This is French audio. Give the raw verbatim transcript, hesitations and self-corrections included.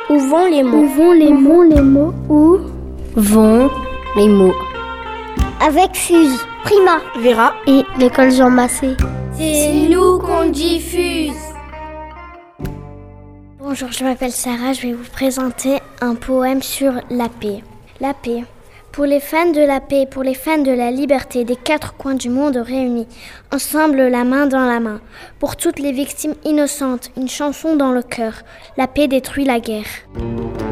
Où vont les mots? Où vont les mots, les mots? Où vont les mots? Avec Fuse, Prima, Vera et l'école Jean Massé. C'est nous qu'on diffuse. Bonjour, je m'appelle Sarah, je vais vous présenter un poème sur la paix. La paix. Pour les fans de la paix, pour les fans de la liberté, des quatre coins du monde réunis, ensemble la main dans la main. Pour toutes les victimes innocentes, une chanson dans le cœur. La paix détruit la guerre.